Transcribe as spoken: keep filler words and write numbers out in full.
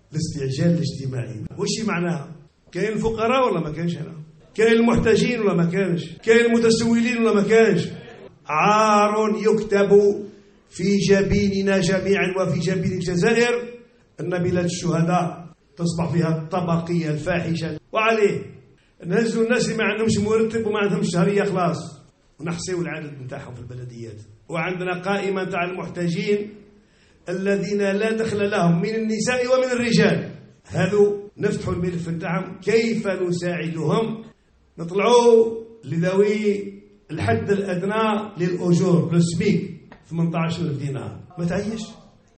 الاستعجال الاجتماعي. وش معناها؟ كاين الفقراء ولا ما كانش هنا؟ كاين المحتاجين ولا ما كانش؟ كاين المتسولين ولا ما كانش؟ عار يكتب في جبيننا جميعا وفي جبين الجزائر أن بلاد الشهداء تصبح فيها الطبقية الفاحشة. وعليه نهزوا الناس اللي ما عندهمش مرتب وما عندهمش شهرية خلاص، ونحصيوا العدد نتاعهم في البلديات. وعندنا قائمة نتاع المحتاجين الذين لا دخل لهم من النساء ومن الرجال، هذو نفتحوا الملف نتاعهم كيف نساعدهم. نطلعوا لذوي الحد الأدنى للأجور للسميك ثمانية عشر ألف دينار، ما تعيش.